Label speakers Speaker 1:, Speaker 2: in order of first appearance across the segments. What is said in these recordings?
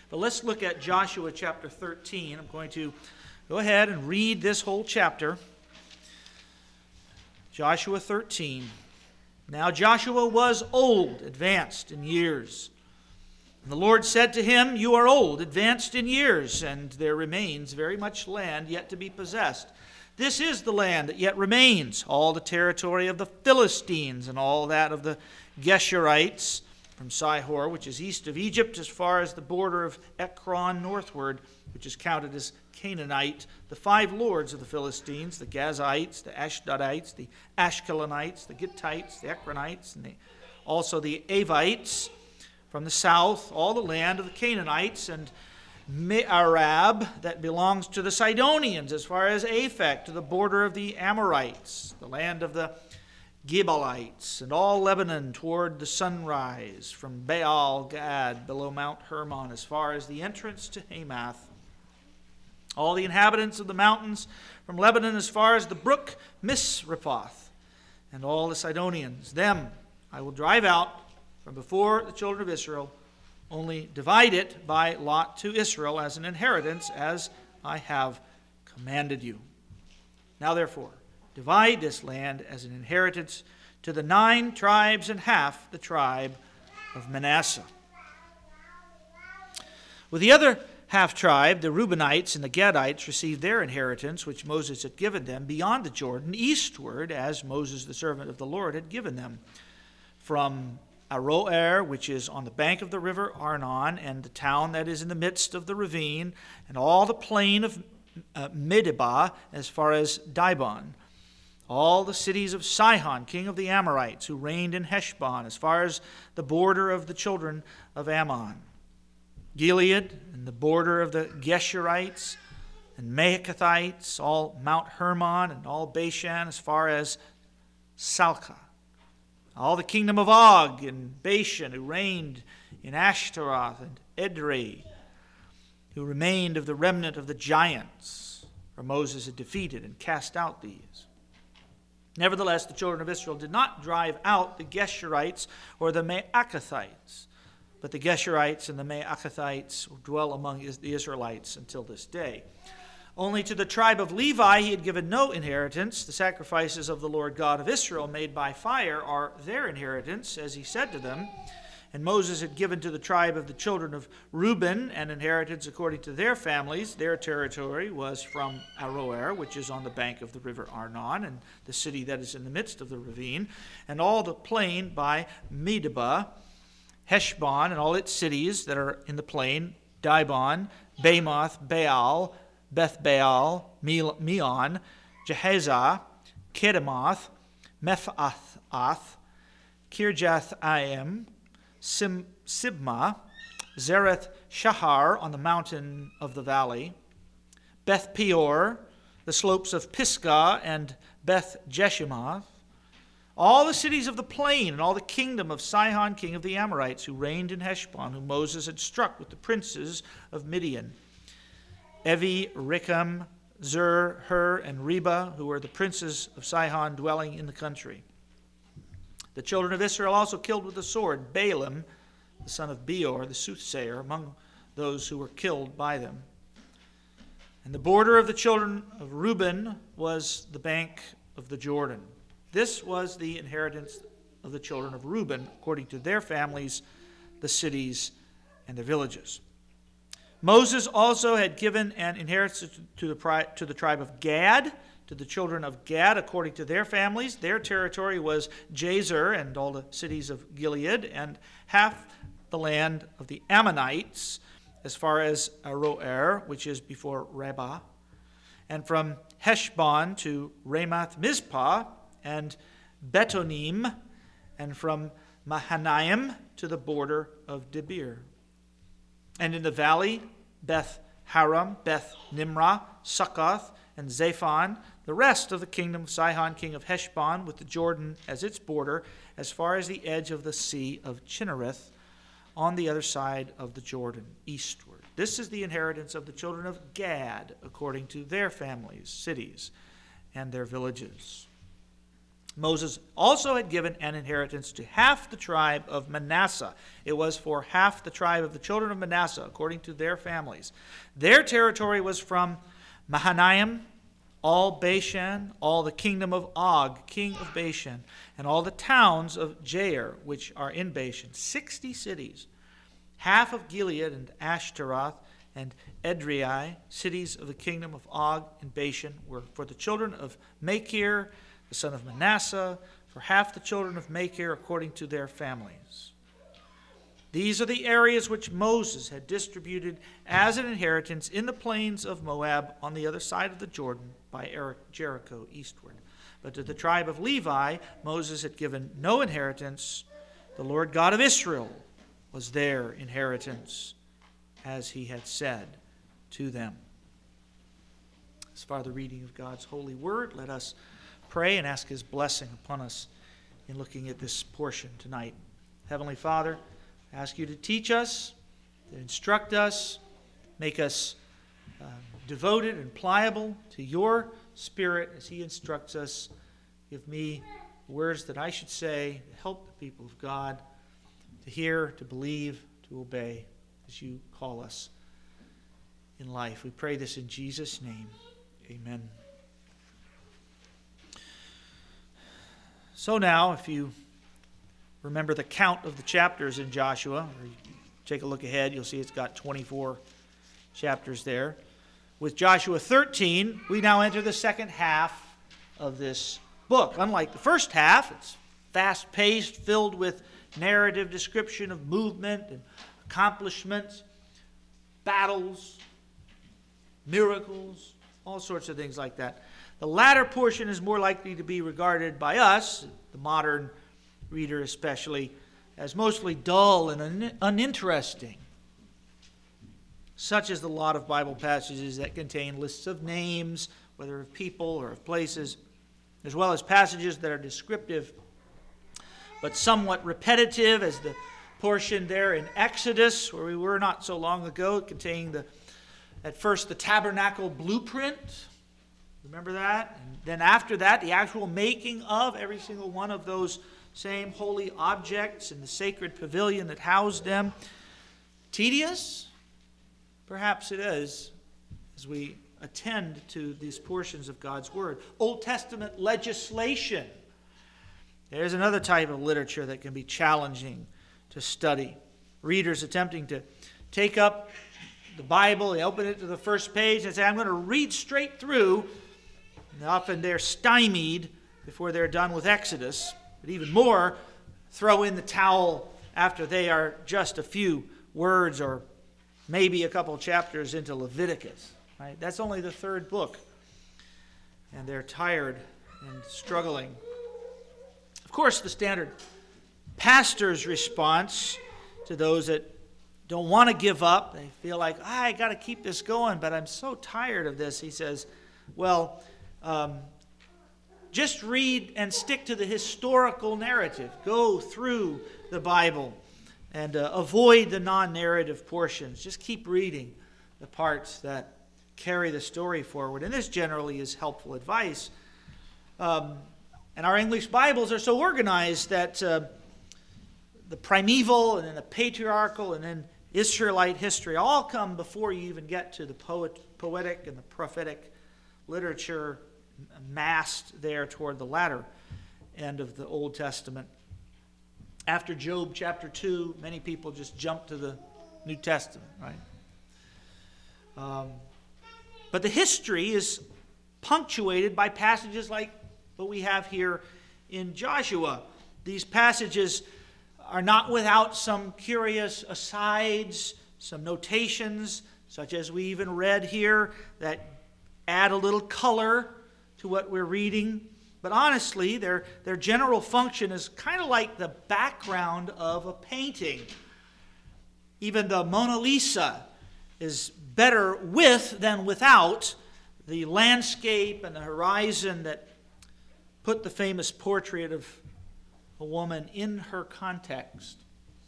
Speaker 1: But let's look at Joshua chapter 13. I'm going to go ahead and read this whole chapter. Joshua 13. Now Joshua was old, advanced in years. And the Lord said to him, "You are old, advanced in years, and there remains very much land yet to be possessed. This is the land that yet remains, all the territory of the Philistines and all that of the Geshurites, from Sihor, which is east of Egypt, as far as the border of Ekron northward, which is counted as Canaanite, the 5 lords of the Philistines, the Gazites, the Ashdodites, the Ashkelonites, the Gittites, the Ekronites, and also the Avites, from the south, all the land of the Canaanites, and Me'arab, that belongs to the Sidonians, as far as Aphek, to the border of the Amorites, the land of the Gebalites, and all Lebanon toward the sunrise, from Baal Gad, below Mount Hermon, as far as the entrance to Hamath. All the inhabitants of the mountains, from Lebanon as far as the brook Misrephoth, and all the Sidonians. Them I will drive out from before the children of Israel, only divide it by lot to Israel as an inheritance, as I have commanded you. Now therefore, divide this land as an inheritance to the 9 tribes and half the tribe of Manasseh. With the other half tribe, the Reubenites and the Gadites received their inheritance, which Moses had given them, beyond the Jordan, eastward, as Moses, the servant of the Lord, had given them, from Aroer, which is on the bank of the river Arnon, and the town that is in the midst of the ravine, and all the plain of Medeba, as far as Dibon, all the cities of Sihon, king of the Amorites, who reigned in Heshbon, as far as the border of the children of Ammon, Gilead, and the border of the Geshurites, and Maacathites, all Mount Hermon, and all Bashan, as far as Salcah, all the kingdom of Og and Bashan, who reigned in Ashtaroth and Edrei, who remained of the remnant of the giants, for Moses had defeated and cast out these. Nevertheless, the children of Israel did not drive out the Geshurites or the Maacathites, but the Geshurites and the Maacathites dwell among the Israelites until this day. Only to the tribe of Levi he had given no inheritance. The sacrifices of the Lord God of Israel made by fire are their inheritance, as he said to them. And Moses had given to the tribe of the children of Reuben an inheritance according to their families. Their territory was from Aroer, which is on the bank of the river Arnon, and the city that is in the midst of the ravine, and all the plain by Medeba, Heshbon, and all its cities that are in the plain, Dibon, Bamoth, Baal, Beth Baal, Meon, Jehazah, Kedemoth, Mephath, Kirjath-aim, Sibmah, Zereth Shahar on the mountain of the valley, Beth Peor, the slopes of Pisgah, and Beth Jeshimoth, all the cities of the plain, and all the kingdom of Sihon, king of the Amorites, who reigned in Heshbon, whom Moses had struck with the princes of Midian, Evi, Recham, Zur, Hur, and Reba, who were the princes of Sihon dwelling in the country. The children of Israel also killed with the sword Balaam, the son of Beor, the soothsayer, among those who were killed by them. And the border of the children of Reuben was the bank of the Jordan. This was the inheritance of the children of Reuben, according to their families, the cities, and the villages. Moses also had given an inheritance to the tribe of Gad, to the children of Gad, according to their families. Their territory was Jazer and all the cities of Gilead, and half the land of the Ammonites, as far as Aroer, which is before Rabbah, and from Heshbon to Ramoth Mizpah, and Betonim, and from Mahanaim to the border of Debir. And in the valley, Beth Haram, Beth Nimrah, Succoth, and Zaphon, the rest of the kingdom of Sihon, king of Heshbon, with the Jordan as its border, as far as the edge of the sea of Chinnereth, on the other side of the Jordan, eastward. This is the inheritance of the children of Gad, according to their families, cities, and their villages. Moses also had given an inheritance to half the tribe of Manasseh. It was for half the tribe of the children of Manasseh, according to their families. Their territory was from Mahanaim, all Bashan, all the kingdom of Og, king of Bashan, and all the towns of Jair, which are in Bashan, 60 cities. Half of Gilead and Ashtaroth and Edrei, cities of the kingdom of Og and Bashan, were for the children of Machir, the son of Manasseh, for half the children of Machir according to their families. These are the areas which Moses had distributed as an inheritance in the plains of Moab on the other side of the Jordan by Jericho eastward. But to the tribe of Levi, Moses had given no inheritance. The Lord God of Israel was their inheritance, as he had said to them. As far as the reading of God's holy word, let us pray and ask his blessing upon us in looking at this portion tonight. Heavenly Father, I ask you to teach us, to instruct us, make us devoted and pliable to your Spirit as he instructs us. Give me words that I should say to help the people of God to hear, to believe, to obey as you call us in life. We pray this in Jesus' name. Amen. So now, if you remember the count of the chapters in Joshua, or you take a look ahead, you'll see it's got 24 chapters there. With Joshua 13, we now enter the second half of this book. Unlike the first half, it's fast-paced, filled with narrative description of movement and accomplishments, battles, miracles, all sorts of things like that. The latter portion is more likely to be regarded by us, the modern reader especially, as mostly dull and uninteresting, such as the lot of Bible passages that contain lists of names, whether of people or of places, as well as passages that are descriptive but somewhat repetitive, as the portion there in Exodus, where we were not so long ago, containing at first the tabernacle blueprint. Remember that? And then after that, the actual making of every single one of those same holy objects in the sacred pavilion that housed them. Tedious? Perhaps it is, as we attend to these portions of God's Word. Old Testament legislation. There's another type of literature that can be challenging to study. Readers attempting to take up the Bible, they open it to the first page and say, I'm going to read straight through. And often they're stymied before they're done with Exodus. But even more, throw in the towel after they are just a few words or maybe a couple chapters into Leviticus. Right? That's only the third book. And they're tired and struggling. Of course, the standard pastor's response to those that don't want to give up, they feel like, I got to keep this going, but I'm so tired of this. He says, well, just read and stick to the historical narrative. Go through the Bible and avoid the non-narrative portions. Just keep reading the parts that carry the story forward. And this generally is helpful advice. And our English Bibles are so organized that the primeval and then the patriarchal and then Israelite history all come before you even get to the poetic and the prophetic literature massed there toward the latter end of the Old Testament. After Job chapter 2, many people just jump to the New Testament, right? But the history is punctuated by passages like what we have here in Joshua. These passages are not without some curious asides, some notations, such as we even read here, that add a little color to what we're reading. But honestly, their general function is kind of like the background of a painting. Even the Mona Lisa is better with than without the landscape and the horizon that put the famous portrait of a woman in her context.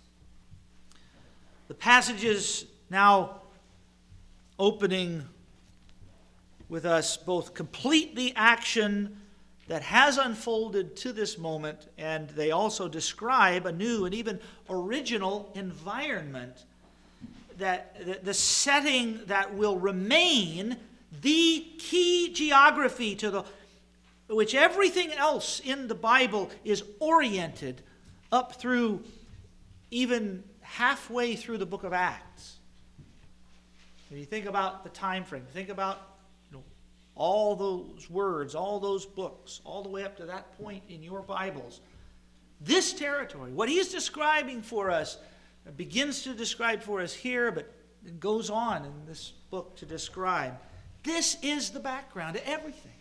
Speaker 1: The passages now opening with us both complete the action that has unfolded to this moment, and they also describe a new and even original environment, that the setting that will remain the key geography to which everything else in the Bible is oriented up through even halfway through the book of Acts. When you think about the time frame, think about all those words, all those books, all the way up to that point in your Bibles. This territory, what he's describing for us, begins to describe for us here, but it goes on in this book to describe. This is the background to everything.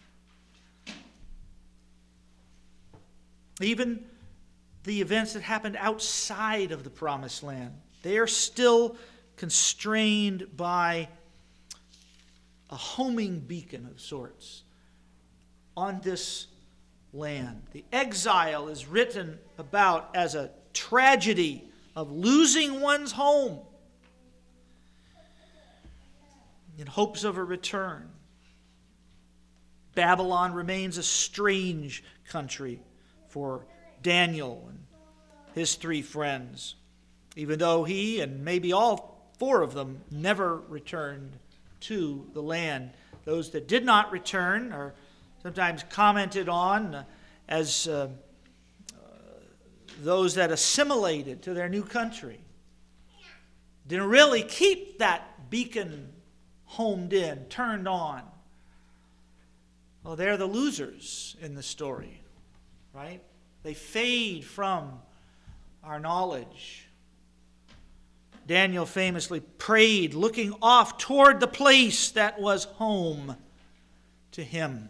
Speaker 1: Even the events that happened outside of the Promised Land, they are still constrained by a homing beacon of sorts on this land. The exile is written about as a tragedy of losing one's home in hopes of a return. Babylon remains a strange country for Daniel and his three friends, even though he and maybe all four of them never returned to the land. Those that did not return are sometimes commented on as those that assimilated to their new country. Didn't really keep that beacon homed in, turned on. Well, they're the losers in the story, right? They fade from our knowledge. Daniel famously prayed, looking off toward the place that was home to him.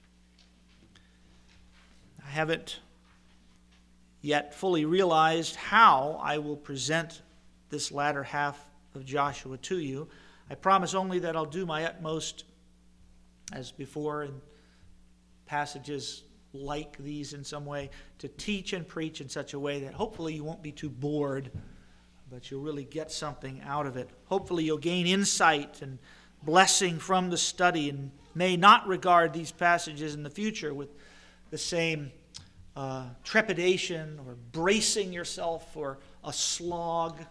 Speaker 1: I haven't yet fully realized how I will present this latter half of Joshua to you. I promise only that I'll do my utmost, as before in passages like these in some way, to teach and preach in such a way that hopefully you won't be too bored, but you'll really get something out of it. Hopefully you'll gain insight and blessing from the study and may not regard these passages in the future with the same trepidation or bracing yourself for a slog.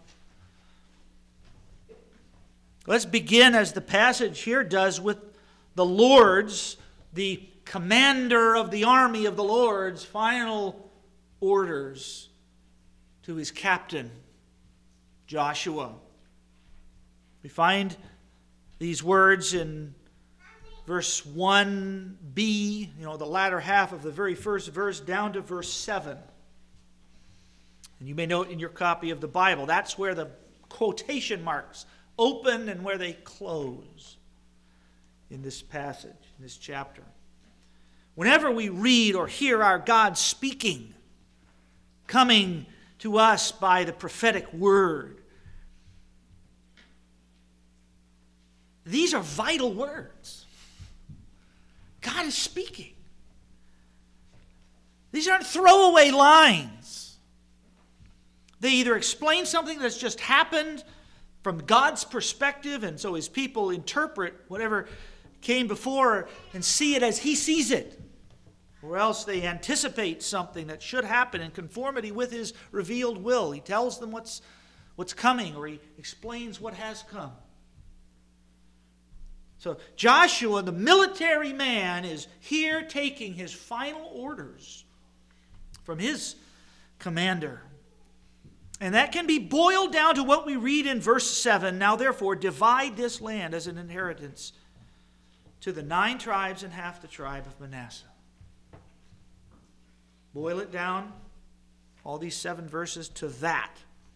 Speaker 1: Let's begin, as the passage here does, with the Lord's, the commander of the army of the Lord's, final orders to his captain, Joshua. We find these words in verse 1b, the latter half of the very first verse, down to verse 7. And you may note in your copy of the Bible, that's where the quotation marks open and where they close in this passage, in this chapter. Whenever we read or hear our God speaking, coming to us by the prophetic word, these are vital words. God is speaking. These aren't throwaway lines. They either explain something that's just happened from God's perspective, and so his people interpret whatever came before and see it as he sees it, or else they anticipate something that should happen in conformity with his revealed will. He tells them what's coming, or he explains what has come. So Joshua, the military man, is here taking his final orders from his commander. And that can be boiled down to what we read in verse 7. Now therefore, divide this land as an inheritance to the 9 tribes and half the tribe of Manasseh. Boil it down, all these 7 verses, to that.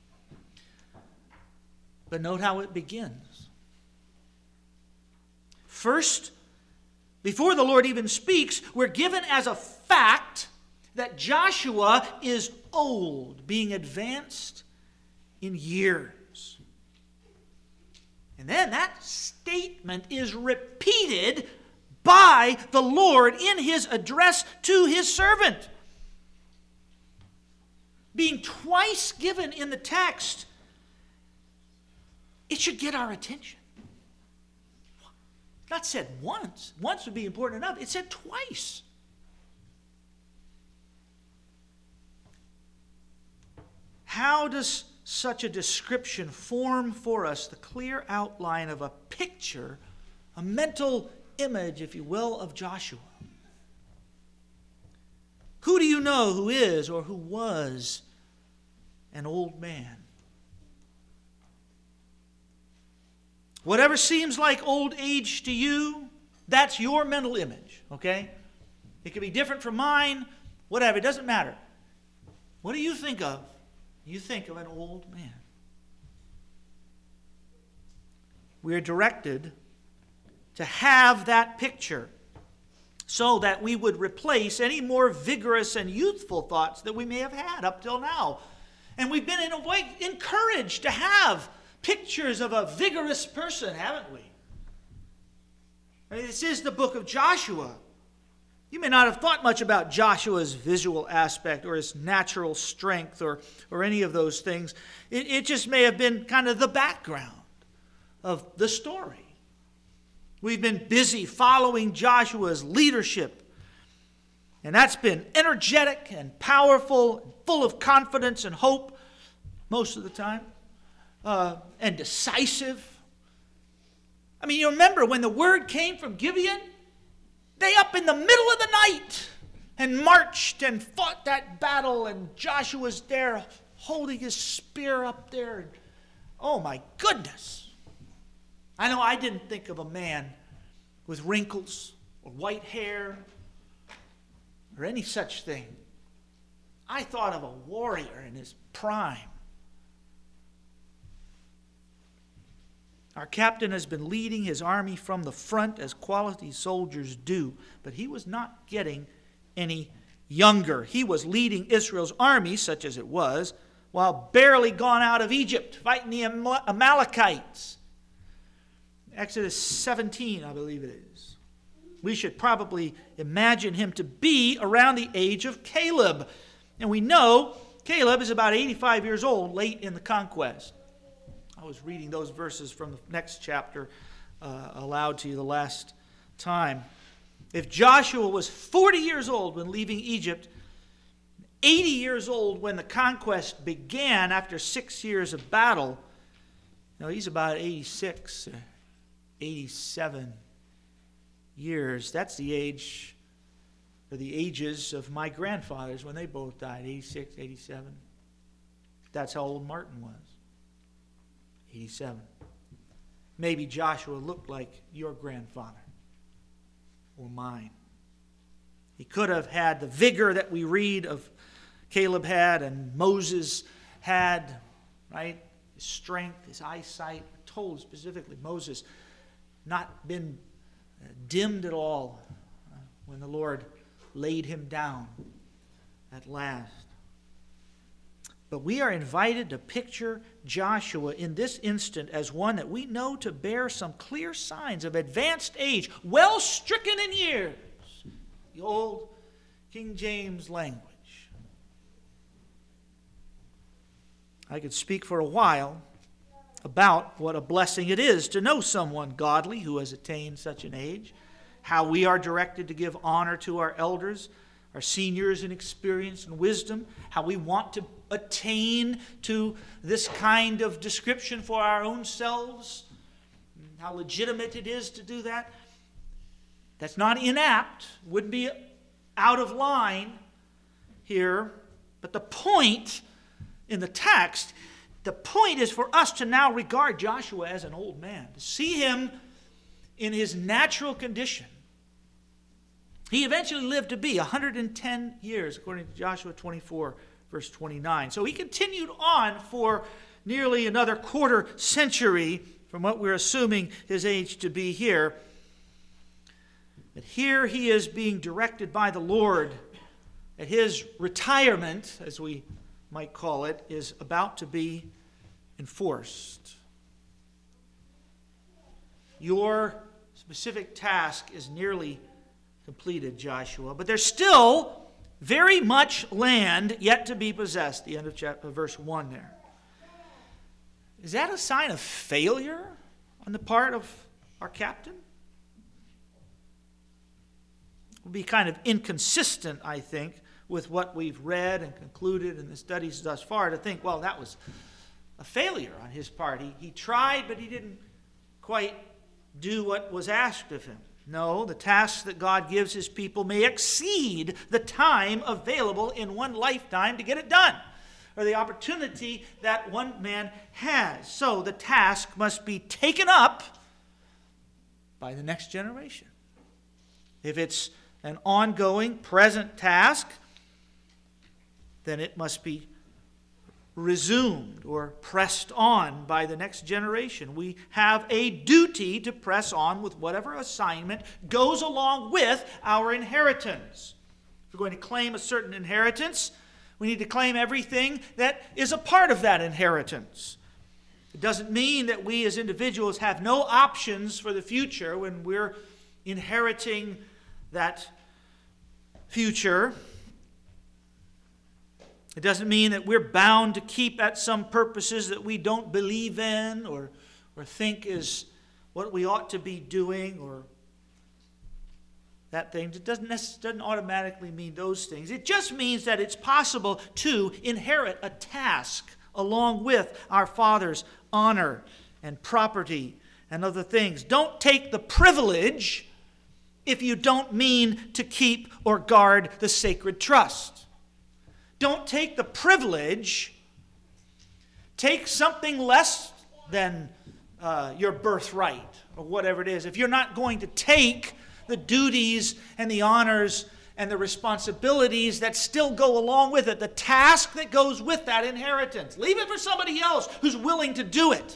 Speaker 1: But note how it begins. First, before the Lord even speaks, we're given as a fact that Joshua is old, being advanced in years. And then that statement is repeated by the Lord in his address to his servant. Being twice given in the text, it should get our attention. Not said once. Once would be important enough. It said twice. How does such a description form for us the clear outline of a picture, a mental image, if you will, of Joshua? Who do you know who is or who was an old man? Whatever seems like old age to you, that's your mental image, okay? It can be different from mine, whatever, it doesn't matter. What do you think of? You think of an old man. We are directed to have that picture so that we would replace any more vigorous and youthful thoughts that we may have had up till now. And we've been, in a way, encouraged to have pictures of a vigorous person, haven't we? I mean, this is the book of Joshua. You may not have thought much about Joshua's visual aspect or his natural strength or any of those things. It just may have been kind of the background of the story. We've been busy following Joshua's leadership, and that's been energetic and powerful, and full of confidence and hope most of the time, and decisive. I mean, you remember when the word came from Gibeon? They up in the middle of the night and marched and fought that battle, and Joshua's there holding his spear up there. Oh my goodness. I know I didn't think of a man with wrinkles or white hair or any such thing. I thought of a warrior in his prime. Our captain has been leading his army from the front as quality soldiers do, but he was not getting any younger. He was leading Israel's army, such as it was, while barely gone out of Egypt, fighting the Amalekites. Exodus 17, I believe it is. We should probably imagine him to be around the age of Caleb. And we know Caleb is about 85 years old late in the conquest. I was reading those verses from the next chapter aloud to you the last time. If Joshua was 40 years old when leaving Egypt, 80 years old when the conquest began after 6 years of battle, he's about 86, 87 years. That's the age, or the ages of my grandfathers when they both died, 86, 87. That's how old Martin was. 87. Maybe Joshua looked like your grandfather or mine. He could have had the vigor that we read of Caleb had and Moses had, right? His strength, his eyesight. We're told specifically Moses not been dimmed at all when the Lord laid him down at last. But we are invited to picture Joshua in this instant as one that we know to bear some clear signs of advanced age, well stricken in years. The old King James language. I could speak for a while about what a blessing it is to know someone godly who has attained such an age, how we are directed to give honor to our elders, our seniors in experience and wisdom, how we want to attain to this kind of description for our own selves, how legitimate it is to do that. That's not inapt, wouldn't be out of line here, but the point in the text, the point is for us to now regard Joshua as an old man, to see him in his natural condition. He eventually lived to be 110 years, according to Joshua 24, verse 29. So he continued on for nearly another quarter century from what we're assuming his age to be here. But here he is being directed by the Lord that his retirement, as we might call it, is about to be enforced. Your specific task is nearly completed, Joshua, but there's still very much land yet to be possessed. The end of verse 1 there. Is that a sign of failure on the part of our captain? It would be kind of inconsistent, I think, with what we've read and concluded in the studies thus far to think, well, that was a failure on his part. He tried, but he didn't quite do what was asked of him. No, the tasks that God gives his people may exceed the time available in one lifetime to get it done, or the opportunity that one man has. So the task must be taken up by the next generation. If it's an ongoing, present task, then it must be resumed or pressed on by the next generation. We have a duty to press on with whatever assignment goes along with our inheritance. If we're going to claim a certain inheritance, we need to claim everything that is a part of that inheritance. It doesn't mean that we as individuals have no options for the future when we're inheriting that future. It doesn't mean that we're bound to keep at some purposes that we don't believe in or think is what we ought to be doing or that thing. It doesn't automatically mean those things. It just means that it's possible to inherit a task along with our Father's honor and property and other things. Don't take the privilege if you don't mean to keep or guard the sacred trust. Don't take the privilege. Take something less than your birthright or whatever it is. If you're not going to take the duties and the honors and the responsibilities that still go along with it, the task that goes with that inheritance, leave it for somebody else who's willing to do it.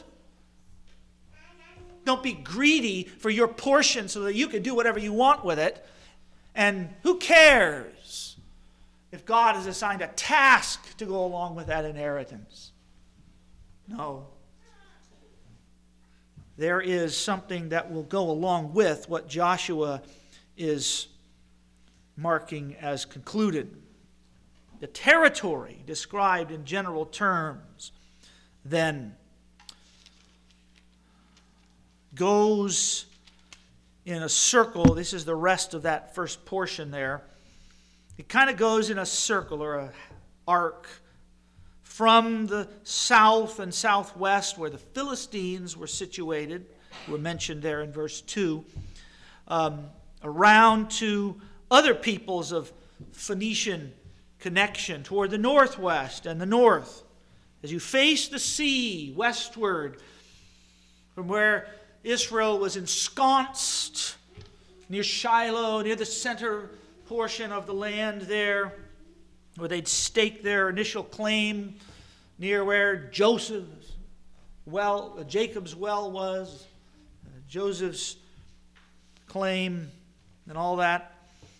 Speaker 1: Don't be greedy for your portion so that you can do whatever you want with it. And who cares if God has assigned a task to go along with that inheritance? No. There is something that will go along with what Joshua is marking as concluded. The territory described in general terms then goes in a circle. This is the rest of that first portion there. It kind of goes in a circle or an arc from the south and southwest where the Philistines were situated, were mentioned there in verse 2, around to other peoples of Phoenician connection toward the northwest and the north. As you face the sea westward from where Israel was ensconced near Shiloh, near the center portion of the land there, where they'd staked their initial claim, near where Jacob's well was, Joseph's claim, and all that.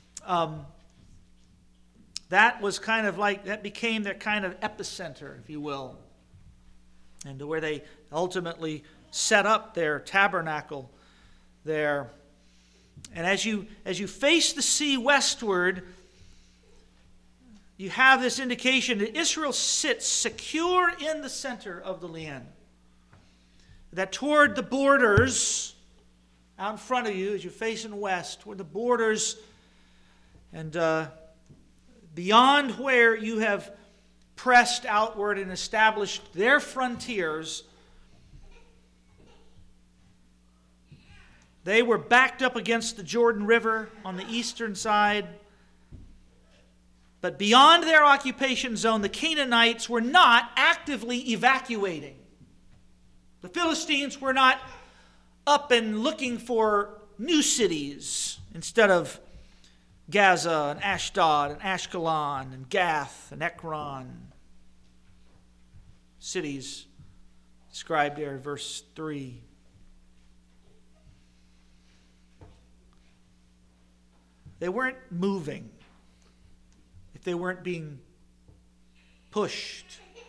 Speaker 1: That was kind of like, that became their kind of epicenter, if you will, and where they ultimately set up their tabernacle there. And as you face the sea westward, you have this indication that Israel sits secure in the center of the land. That toward the borders, out in front of you as you're facing west, toward the borders and beyond where you have pressed outward and established their frontiers, they were backed up against the Jordan River on the eastern side. But beyond their occupation zone, the Canaanites were not actively evacuating. The Philistines were not up and looking for new cities instead of Gaza and Ashdod and Ashkelon and Gath and Ekron. Cities described there in verse 3. They weren't moving if they weren't being pushed,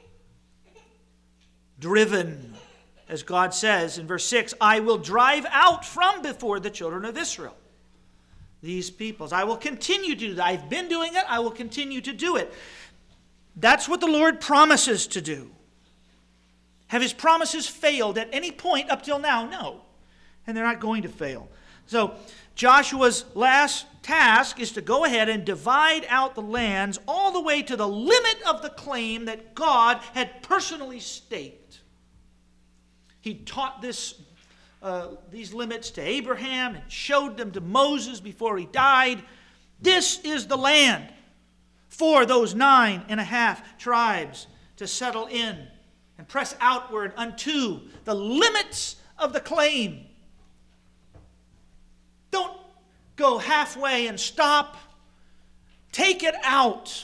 Speaker 1: driven, as God says in verse 6, I will drive out from before the children of Israel these peoples. I will continue to do that. I've been doing it. I will continue to do it. That's what the Lord promises to do. Have his promises failed at any point up till now? No. And they're not going to fail. So Joshua's last task is to go ahead and divide out the lands all the way to the limit of the claim that God had personally staked. He taught these limits to Abraham and showed them to Moses before he died. This is the land for those 9.5 tribes to settle in and press outward unto the limits of the claim. Don't go halfway and stop. Take it out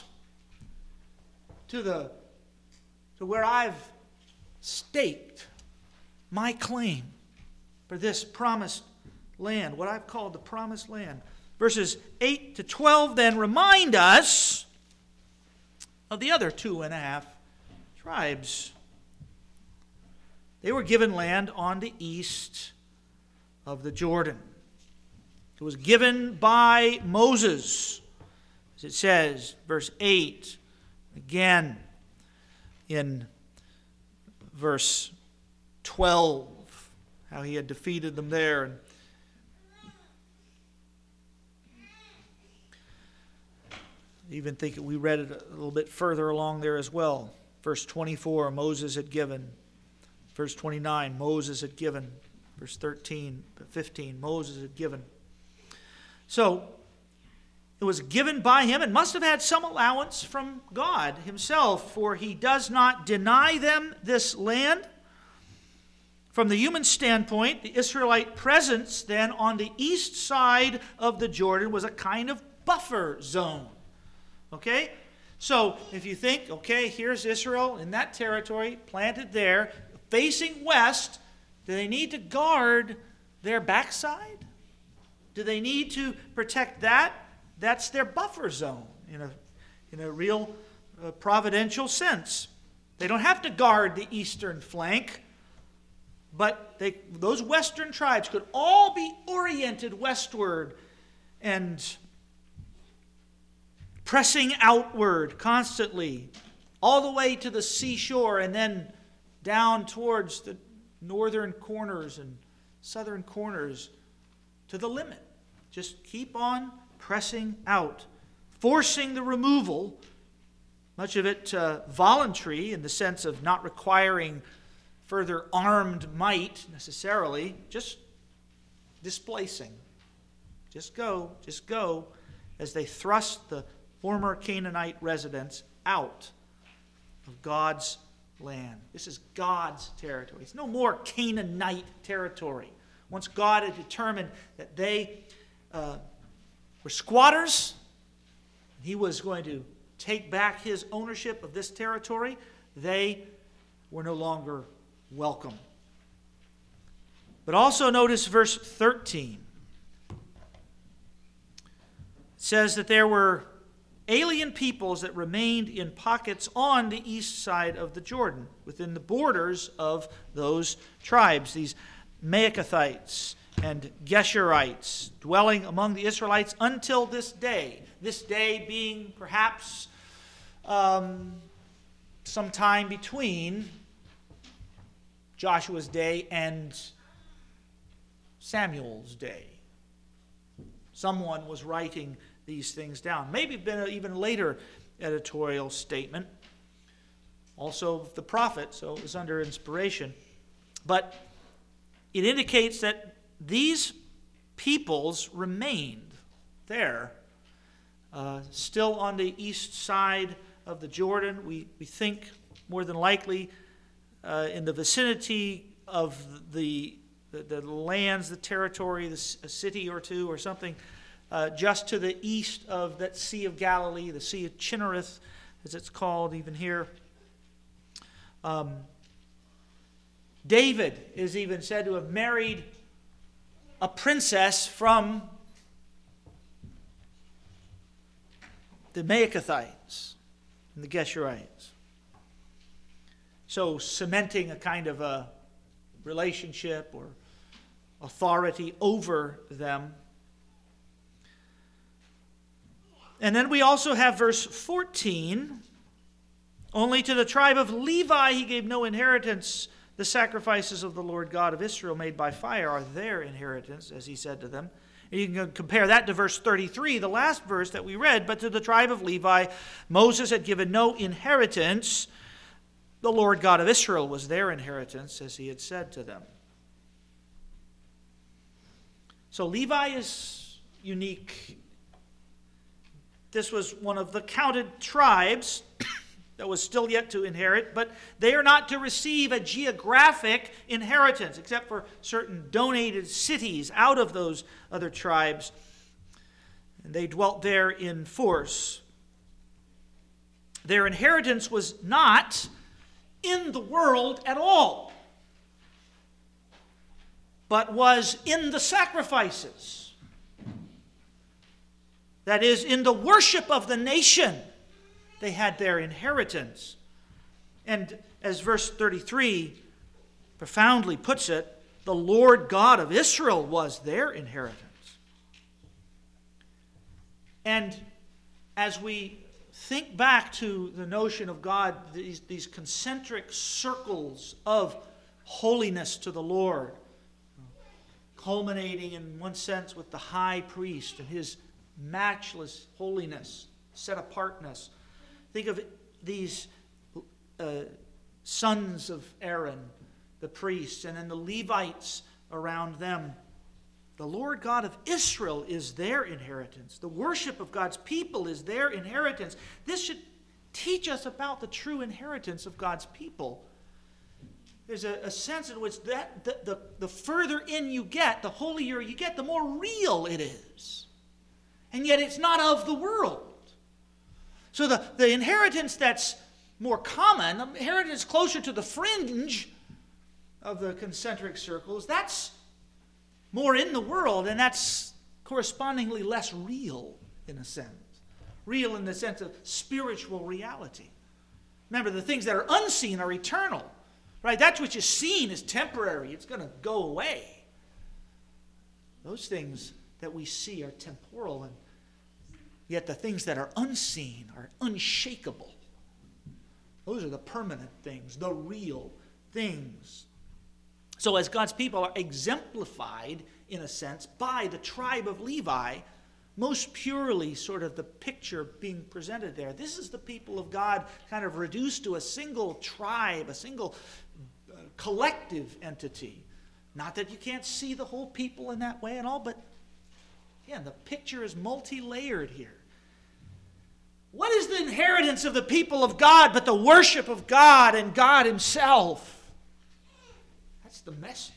Speaker 1: to where I've staked my claim for this promised land, what I've called the promised land. Verses 8 to 12 then remind us of the other 2.5 tribes. They were given land on the east of the Jordan. It was given by Moses, as it says, verse 8, again in verse 12, how he had defeated them there. And I even think we read it a little bit further along there as well. Verse 24, Moses had given. Verse 29, Moses had given. Verse 15, Moses had given. So, it was given by him and must have had some allowance from God himself, for he does not deny them this land. From the human standpoint, the Israelite presence then on the east side of the Jordan was a kind of buffer zone. Okay? So, if you think, okay, here's Israel in that territory, planted there, facing west, do they need to guard their backside? Do they need to protect that? That's their buffer zone in a real providential sense. They don't have to guard the eastern flank, but those western tribes could all be oriented westward and pressing outward constantly, all the way to the seashore and then down towards the northern corners and southern corners to the limit. Just keep on pressing out, forcing the removal, much of it voluntary in the sense of not requiring further armed might necessarily, just displacing. Just go, as they thrust the former Canaanite residents out of God's land. This is God's territory. It's no more Canaanite territory. Once God had determined that they were squatters, he was going to take back his ownership of this territory, they were no longer welcome. But also notice verse 13. It says that there were alien peoples that remained in pockets on the east side of the Jordan, within the borders of those tribes, these Maacathites and Geshurites, dwelling among the Israelites until this day being perhaps some time between Joshua's day and Samuel's day. Someone was writing these things down. Maybe been an even later editorial statement, also the prophet, so it was under inspiration. But it indicates that these peoples remained there, still on the east side of the Jordan. We think more than likely in the vicinity of the lands, the territory, a city or two or something, just to the east of that Sea of Galilee, the Sea of Chinnereth, as it's called even here. David is even said to have married a princess from the Maacathites and the Geshurites. So cementing a kind of a relationship or authority over them. And then we also have verse 14. Only to the tribe of Levi he gave no inheritance The sacrifices of the Lord God of Israel made by fire are their inheritance, as he said to them. And you can compare that to verse 33, the last verse that we read. But to the tribe of Levi, Moses had given no inheritance. The Lord God of Israel was their inheritance, as he had said to them. So Levi is unique. This was one of the counted tribes that was still yet to inherit, but they are not to receive a geographic inheritance, except for certain donated cities out of those other tribes. And they dwelt there in force. Their inheritance was not in the world at all, but was in the sacrifices. That is, in the worship of the nation. They had their inheritance. And as verse 33 profoundly puts it, the Lord God of Israel was their inheritance. And as we think back to the notion of God, these concentric circles of holiness to the Lord, culminating in one sense with the high priest and his matchless holiness, set apartness. Think of these sons of Aaron, the priests, and then the Levites around them. The Lord God of Israel is their inheritance. The worship of God's people is their inheritance. This should teach us about the true inheritance of God's people. There's a sense in which the further in you get, the holier you get, the more real it is. And yet it's not of the world. So the inheritance that's more common, the inheritance closer to the fringe of the concentric circles, that's more in the world, and that's correspondingly less real in a sense. Real in the sense of spiritual reality. Remember, the things that are unseen are eternal. Right? That which is seen is temporary. It's going to go away. Those things that we see are temporal, and yet the things that are unseen are unshakable. Those are the permanent things, the real things. So as God's people are exemplified, in a sense, by the tribe of Levi, most purely sort of the picture being presented there. This is the people of God kind of reduced to a single tribe, a single collective entity. Not that you can't see the whole people in that way and all, but again, the picture is multi-layered here. What is the inheritance of the people of God but the worship of God and God himself? That's the message.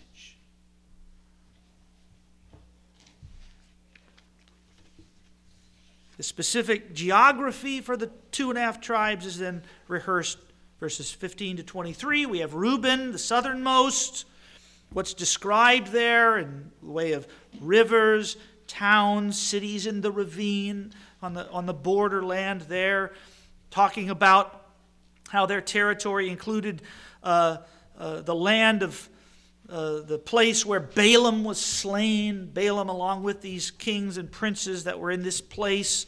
Speaker 1: The specific geography for the 2.5 tribes is then rehearsed, verses 15 to 23. We have Reuben, the southernmost. What's described there in the way of rivers, towns, cities in the ravine, on the borderland there, talking about how their territory included the land of the place where Balaam was slain. Balaam along with these kings and princes that were in this place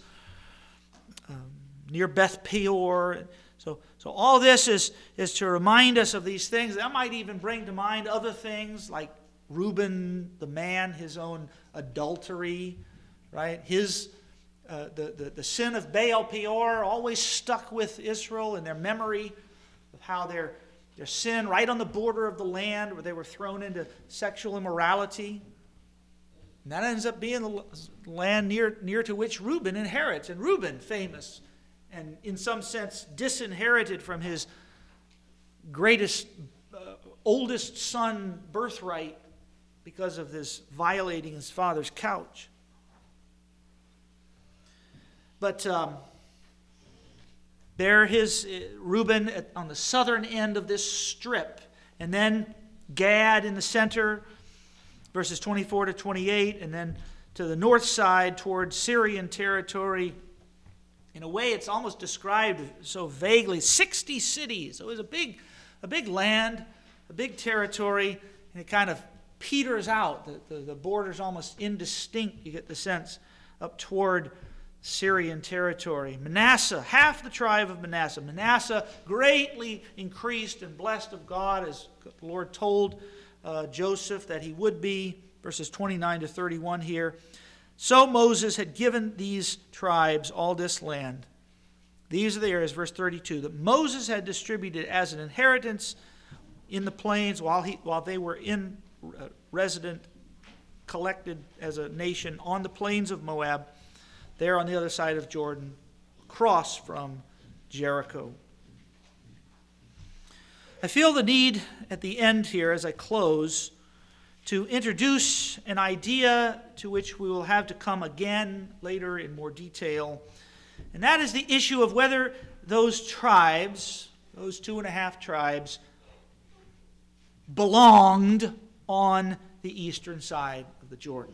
Speaker 1: near Beth Peor. So all this is to remind us of these things. That might even bring to mind other things like Reuben, the man, his own adultery, right? His the sin of Baal Peor always stuck with Israel in their memory of how their sin right on the border of the land where they were thrown into sexual immorality. And that ends up being the land near to which Reuben inherits. And Reuben, famous and in some sense disinherited from his greatest, oldest son birthright because of this violating his father's couch. But there is Reuben on the southern end of this strip. And then Gad in the center, verses 24 to 28. And then to the north side toward Syrian territory. In a way, it's almost described so vaguely. 60 cities. So it was a big land, a big territory. And it kind of peters out. The border's almost indistinct, you get the sense, up toward Syrian territory. Manasseh, half the tribe of Manasseh. Manasseh greatly increased and blessed of God, as the Lord told Joseph that he would be. Verses 29 to 31 here. So Moses had given these tribes all this land. These are the areas, verse 32, that Moses had distributed as an inheritance in the plains while they were in resident, collected as a nation on the plains of Moab, there on the other side of Jordan, across from Jericho. I feel the need at the end here, as I close, to introduce an idea to which we will have to come again later in more detail, and that is the issue of whether those tribes, those 2.5 tribes, belonged on the eastern side of the Jordan.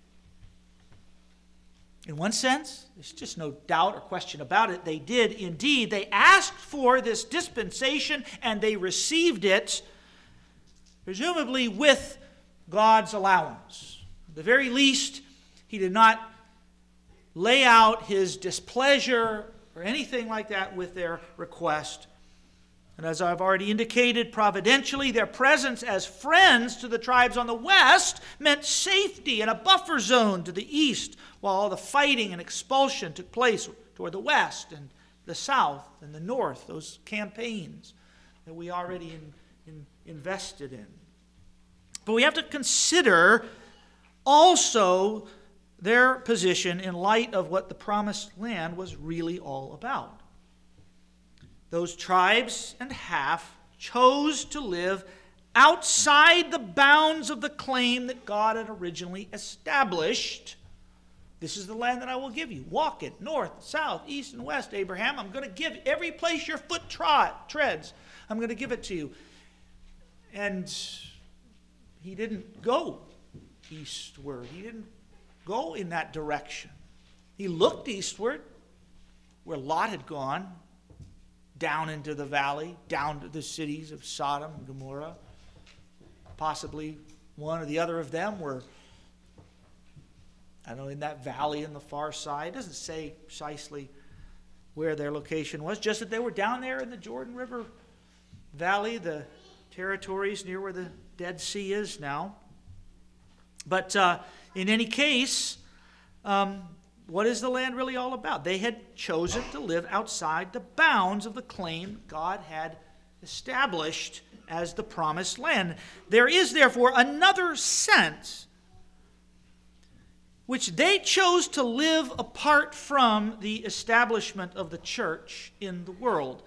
Speaker 1: In one sense, there's just no doubt or question about it, they did indeed. They asked for this dispensation and they received it, presumably with God's allowance. At the very least, he did not lay out his displeasure or anything like that with their request. And as I've already indicated, providentially, their presence as friends to the tribes on the west meant safety and a buffer zone to the east, while all the fighting and expulsion took place toward the west and the south and the north, those campaigns that we already invested in. But we have to consider also their position in light of what the promised land was really all about. Those tribes and half chose to live outside the bounds of the claim that God had originally established. This is the land that I will give you. Walk it, north, south, east, and west, Abraham. I'm going to give every place your foot treads. I'm going to give it to you. And he didn't go eastward. He didn't go in that direction. He looked eastward, where Lot had gone, down into the valley, down to the cities of Sodom and Gomorrah. Possibly one or the other of them were, in that valley in the far side. It doesn't say precisely where their location was, just that they were down there in the Jordan River Valley, the territories near where the Dead Sea is now. But in any case, what is the land really all about? They had chosen to live outside the bounds of the claim God had established as the promised land. There is therefore another sense which they chose to live apart from the establishment of the church in the world,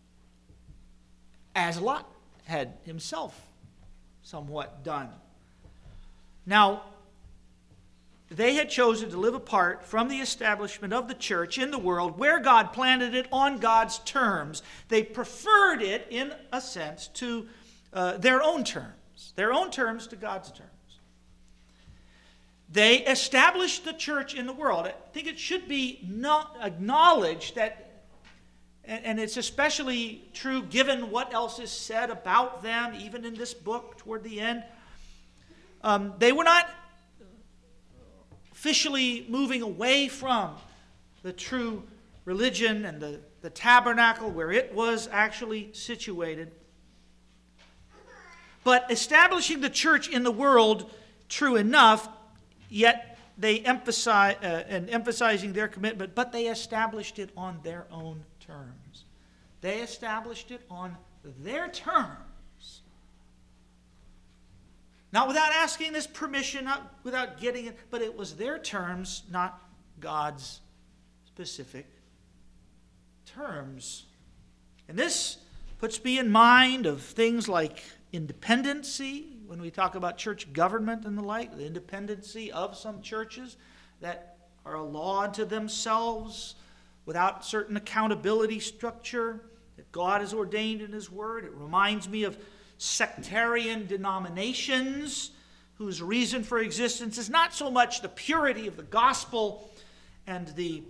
Speaker 1: as Lot had himself somewhat done. Now, they had chosen to live apart from the establishment of the church in the world where God planted it on God's terms. They preferred it, in a sense, to their own terms to God's terms. They established the church in the world. I think it should be not acknowledged that, and it's especially true given what else is said about them, even in this book toward the end, they were not officially moving away from the true religion and the tabernacle where it was actually situated. But establishing the church in the world, true enough, yet they emphasizing their commitment, but they established it on their own terms. They established it on their terms. Not without asking this permission, not without getting it, but it was their terms, not God's specific terms. And this puts me in mind of things like independency, when we talk about church government and the like, the independency of some churches that are a law unto themselves without certain accountability structure that God has ordained in His Word. It reminds me of sectarian denominations whose reason for existence is not so much the purity of the gospel and the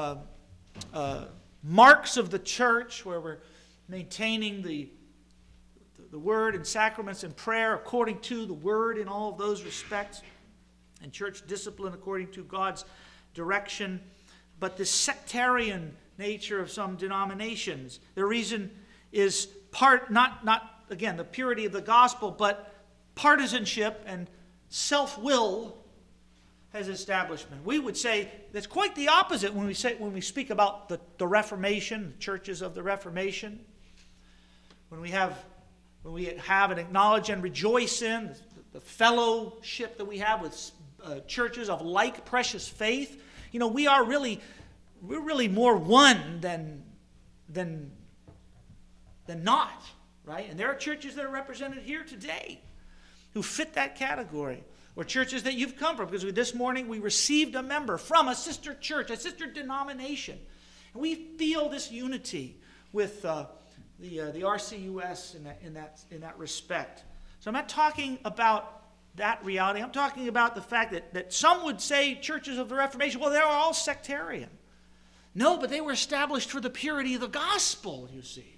Speaker 1: marks of the church, where we're maintaining the word and sacraments and prayer according to the word in all of those respects, and church discipline according to God's direction. but the sectarian nature of some denominations. The reason is not again, the purity of the gospel, but partisanship and self-will has establishment. We would say that's quite the opposite when we speak about the Reformation, the churches of the Reformation. When we have and acknowledge and rejoice in the fellowship that we have with churches of like precious faith, we're really more one than not, right? And there are churches that are represented here today who fit that category, or churches that you've come from, because this morning we received a member from a sister church, a sister denomination, and we feel this unity with the RCUS in that respect. So I'm not talking about that reality. I'm talking about the fact that some would say churches of the Reformation, well, they're all sectarian. No, but they were established for the purity of the gospel, you see.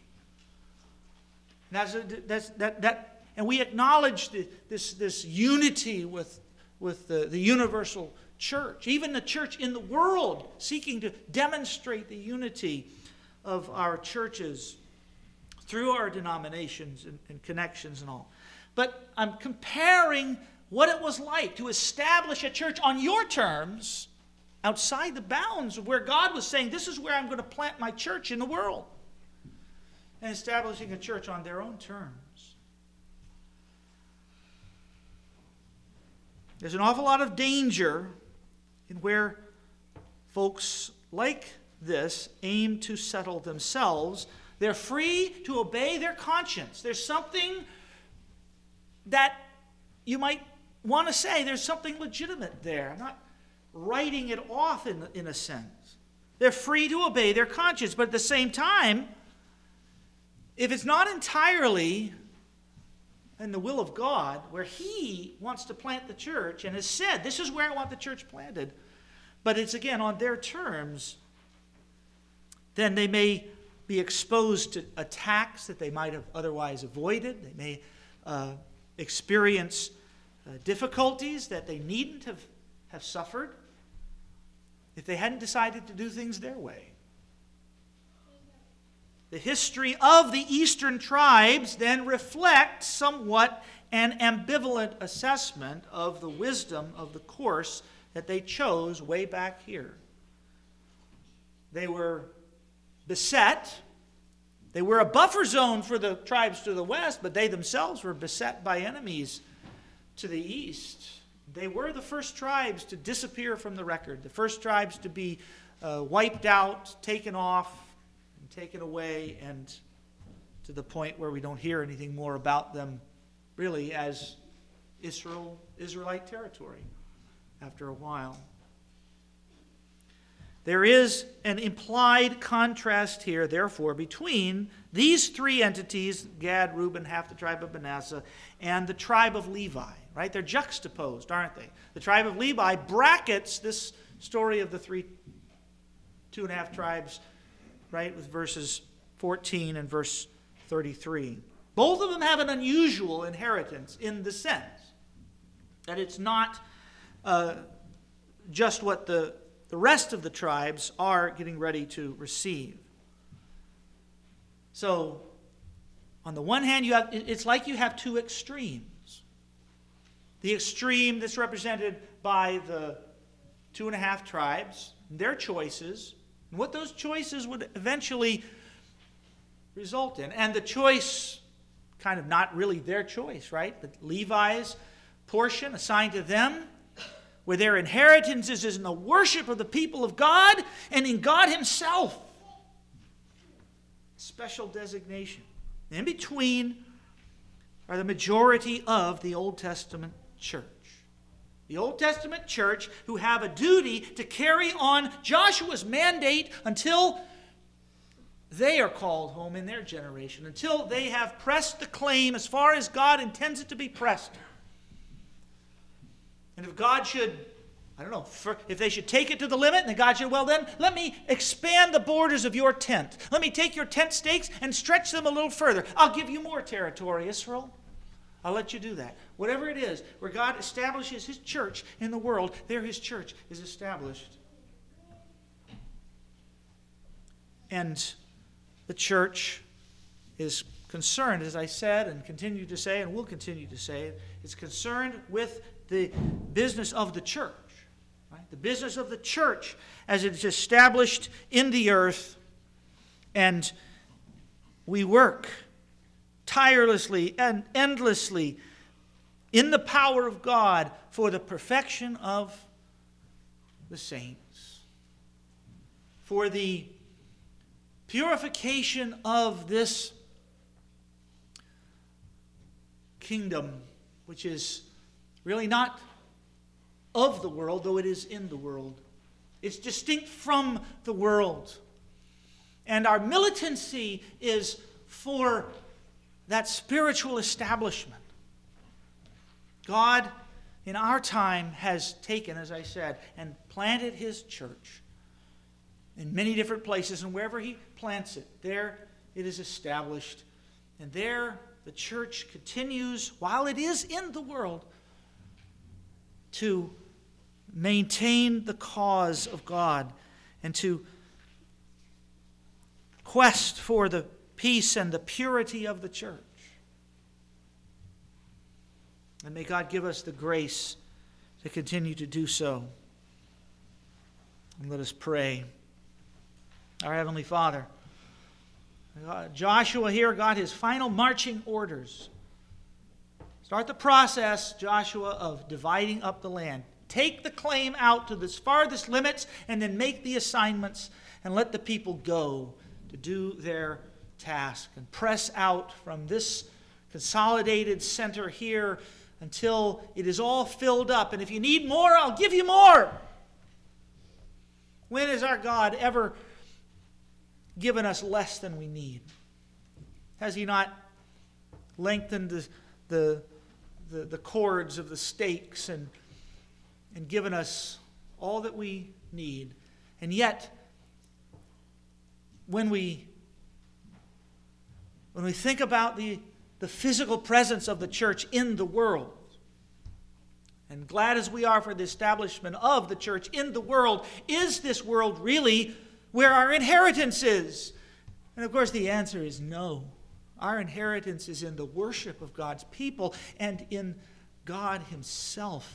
Speaker 1: And we acknowledge this unity with the universal church, even the church in the world, seeking to demonstrate the unity of our churches through our denominations and connections and all. But I'm comparing what it was like to establish a church on your terms outside the bounds of where God was saying, this is where I'm going to plant my church in the world, and establishing a church on their own terms. There's an awful lot of danger in where folks like this aim to settle themselves. They're free to obey their conscience. There's something that you might want to say, there's something legitimate there. I'm not writing it off in a sense. They're free to obey their conscience, but at the same time, if it's not entirely in the will of God, where He wants to plant the church and has said, this is where I want the church planted, but it's again on their terms, then they may be exposed to attacks that they might have otherwise avoided. They may experience difficulties that they needn't have suffered if they hadn't decided to do things their way. The history of the eastern tribes then reflects somewhat an ambivalent assessment of the wisdom of the course that they chose way back here. They were beset. They were a buffer zone for the tribes to the west, but they themselves were beset by enemies to the east. They were the first tribes to disappear from the record, the first tribes to be wiped out, taken off, taken away, and to the point where we don't hear anything more about them really as Israelite territory after a while. There is an implied contrast here, therefore, between these three entities, Gad, Reuben, half the tribe of Manasseh, and the tribe of Levi, right? They're juxtaposed, aren't they? The tribe of Levi brackets this story of the 2.5 tribes, right, with verses 14 and verse 33. Both of them have an unusual inheritance in the sense that it's not just what the rest of the tribes are getting ready to receive. So, on the one hand, it's like you have two extremes. The extreme that's represented by the 2.5 tribes, their choices, and what those choices would eventually result in. And the choice, kind of not really their choice, right? But Levi's portion assigned to them, where their inheritance is in the worship of the people of God and in God Himself. Special designation. In between are the majority of the Old Testament church. The Old Testament church who have a duty to carry on Joshua's mandate until they are called home in their generation, until they have pressed the claim as far as God intends it to be pressed. And if God should, if they should take it to the limit, then God should, well then, let me expand the borders of your tent. Let me take your tent stakes and stretch them a little further. I'll give you more territory, Israel. I'll let you do that. Whatever it is, where God establishes His church in the world, there His church is established. And the church is concerned, as I said and continue to say and will continue to say, is concerned with the business of the church. Right? The business of the church as it is established in the earth. And we work tirelessly and endlessly in the power of God for the perfection of the saints, for the purification of this kingdom, which is really not of the world, though it is in the world. It's distinct from the world. And our militancy is for that spiritual establishment. God, in our time, has taken, as I said, and planted His church in many different places, and wherever He plants it, there it is established. And there the church continues, while it is in the world, to maintain the cause of God and to quest for the peace and the purity of the church. And may God give us the grace to continue to do so. And let us pray. Our Heavenly Father, Joshua here got his final marching orders. Start the process, Joshua, of dividing up the land. Take the claim out to the farthest limits and then make the assignments and let the people go to do their task and press out from this consolidated center here until it is all filled up. And if you need more, I'll give you more. When has our God ever given us less than we need? Has He not lengthened the cords of the stakes and given us all that we need? And yet, when we think about the physical presence of the church in the world, and glad as we are for the establishment of the church in the world, is this world really where our inheritance is? And of course the answer is no. Our inheritance is in the worship of God's people and in God Himself.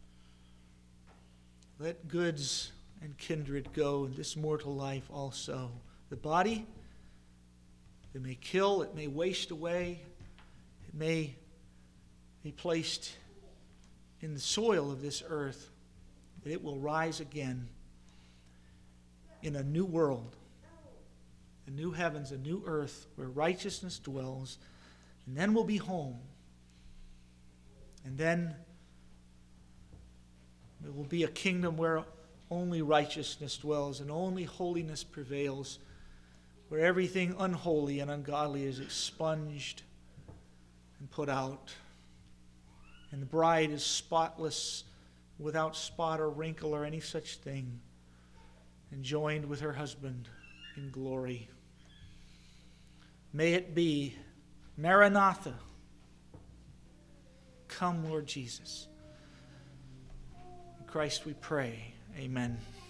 Speaker 1: Let goods and kindred go in this mortal life also. The body, it may kill, it may waste away, it may be placed in the soil of this earth, but it will rise again in a new world, a new heavens, a new earth where righteousness dwells, and then we'll be home. And then it will be a kingdom where only righteousness dwells and only holiness prevails, where everything unholy and ungodly is expunged and put out. And the bride is spotless, without spot or wrinkle or any such thing, and joined with her husband in glory. May it be, Maranatha, come Lord Jesus. In Christ we pray, amen.